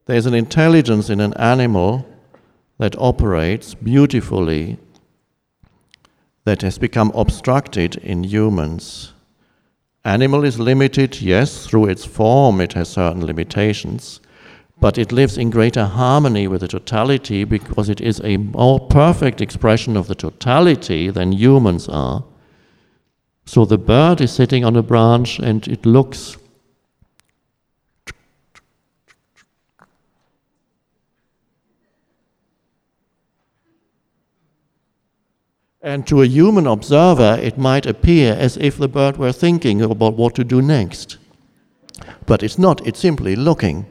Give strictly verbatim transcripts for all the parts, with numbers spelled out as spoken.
There's an intelligence in an animal that operates beautifully, that has become obstructed in humans. Animal is limited, yes, through its form it has certain limitations, but it lives in greater harmony with the totality because it is a more perfect expression of the totality than humans are. So the bird is sitting on a branch and it looks and to a human observer, it might appear as if the bird were thinking about what to do next. But it's not, it's simply looking.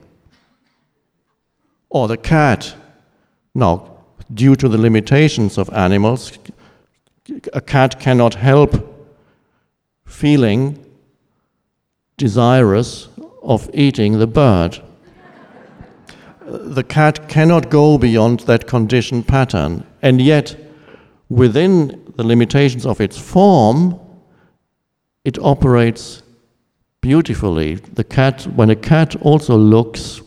Or the cat. Now, due to the limitations of animals, a cat cannot help feeling desirous of eating the bird. The cat cannot go beyond that conditioned pattern, and yet within the limitations of its form, it operates beautifully. The cat, when a cat also looks,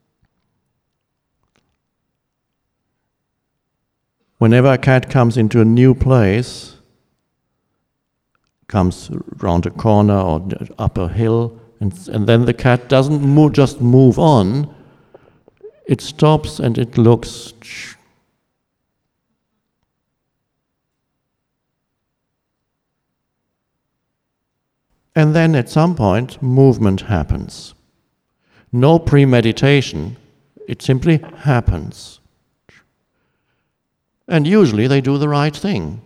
whenever a cat comes into a new place, comes round a corner or up a hill, and, and then the cat doesn't move, just move on, it stops and it looks. And then at some point, movement happens. No premeditation, it simply happens. And usually they do the right thing.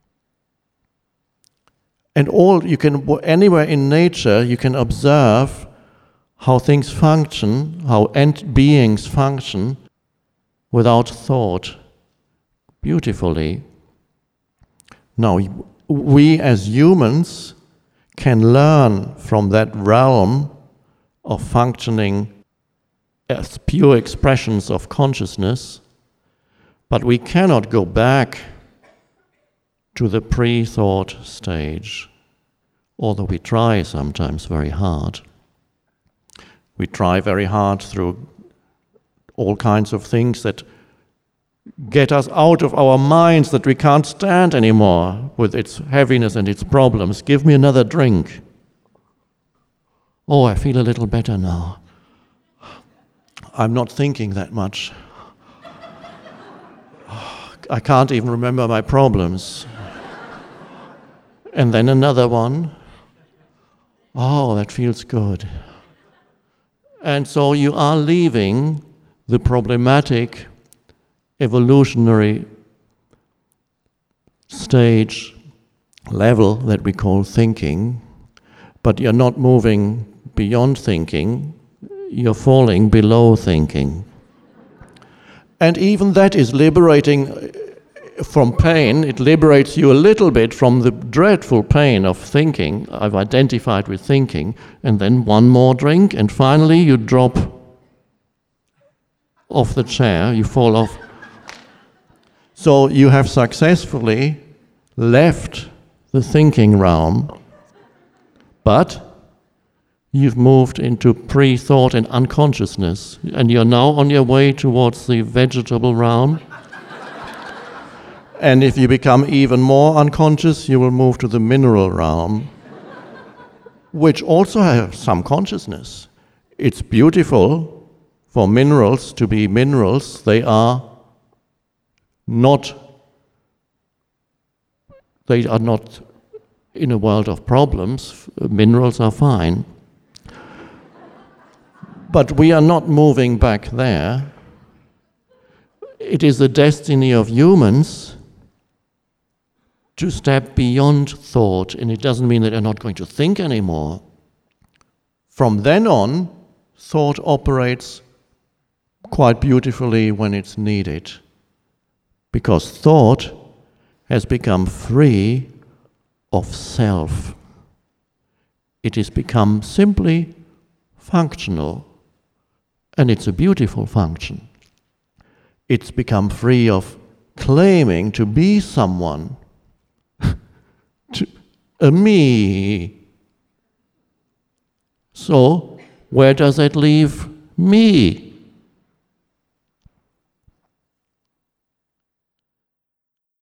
And all you can, anywhere in nature, you can observe how things function, how ent beings function without thought, beautifully. Now, we as humans can learn from that realm of functioning as pure expressions of consciousness, but we cannot go back to the pre-thought stage, although we try sometimes very hard. We try very hard through all kinds of things that get us out of our minds that we can't stand anymore with its heaviness and its problems. Give me another drink. Oh, I feel a little better now. I'm not thinking that much. I can't even remember my problems. And then another one. Oh, that feels good. And so you are leaving the problematic evolutionary stage level that we call thinking, but you're not moving beyond thinking, you're falling below thinking. And even that is liberating from pain. It liberates you a little bit from the dreadful pain of thinking. I've identified with thinking, and then one more drink, and finally you drop off the chair, you fall off. So you have successfully left the thinking realm, but you've moved into pre-thought and unconsciousness, and you're now on your way towards the vegetable realm. And if you become even more unconscious, you will move to the mineral realm, which also has some consciousness. It's beautiful for minerals to be minerals. They are not, they are not in a world of problems. Minerals are fine. But we are not moving back there. It is the destiny of humans to step beyond thought, and it doesn't mean that they're not going to think anymore. From then on, thought operates quite beautifully when it's needed, because thought has become free of self. It has become simply functional, and it's a beautiful function. It's become free of claiming to be someone, to a me. So, where does that leave me?